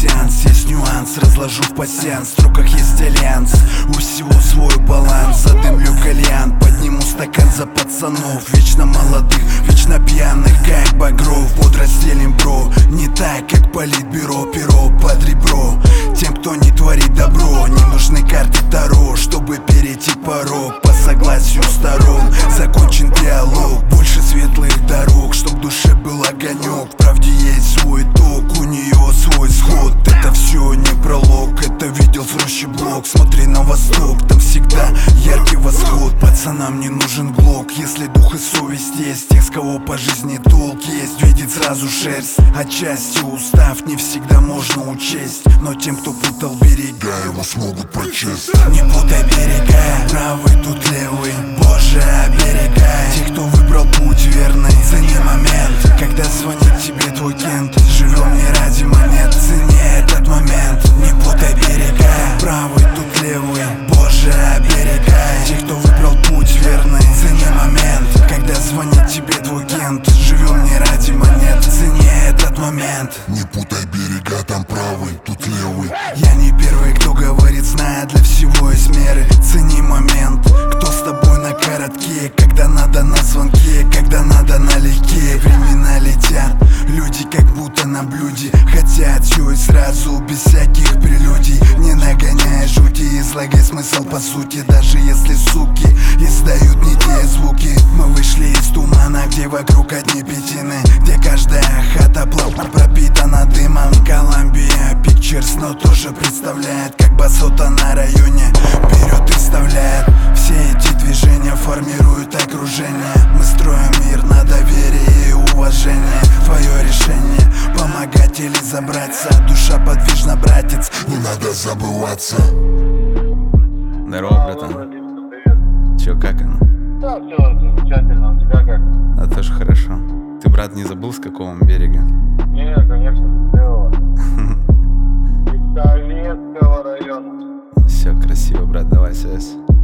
сеанс. Есть нюанс, разложу в пасьянс. В строках есть альянс, у всего свой баланс. Задымлю кальян, подниму стакан за пацанов. Вечно молодых, вечно пьяных, как Багров. Подразделим, бро, не так, как политбюро. Перо под ребро, тем, кто не творит добро. Не нужны карты Таро, чтобы перейти порог. По согласию сторон закончен диалог. Больше светлых дорог, чтоб в душе был огонек. В правде есть свой ток, у нее свой сход. Это все не пролог, это видел в роще блок. Смотри на восток, там всегда яркий восход. Пацанам не нужен глок, если дух и совесть есть. Тех, с кого по жизни толк есть, видит сразу шерсть. Отчасти устав не всегда можно учесть, но тем, кто путал берега, его смогут прочесть. Не путай берега, правый тут левый, Боже, оберегай. Те, кто выбрал путь верный, цени момент, когда звонит тебе твой кент. Живем не ради монет, цени этот момент. Не путай берега, правый тут левый, Боже, оберегай. Те, кто выбрал путь верный, цени момент, когда звонит тебе твой кент. Живем не ради монет, цени этот момент. Не путай берега, там правый, тут левый. Я не первый, кто говорит, зная, для всего есть меры. Цени момент, кто с тобой на коротке, когда надо на звонке, когда надо налегке. Времена летят, люди как будто на блюде, хотят все и сразу, без всяких прелюдий. Не нагоняя жути, излагай смысл по сути. Даже если суки издают не те звуки. Мы вышли из тумана, где вокруг одни пятины, где каждая хата пропитана дымом. Columbia Pictures, но тоже представляет, как басота на районе вперед и вставляет. Все эти движения формируют окружение. Мы строим мир на доверии и уважении. Твое решение помогать или забраться. Душа подвижна, братец, Не надо забываться. Здорово, братан. Чё, как оно? Да, все замечательно. У тебя как? Да, тоже хорошо. Ты, брат, не забыл, с какого мы берега? Не, конечно, сделала. Из Советского района. Все красиво, брат, давай связь.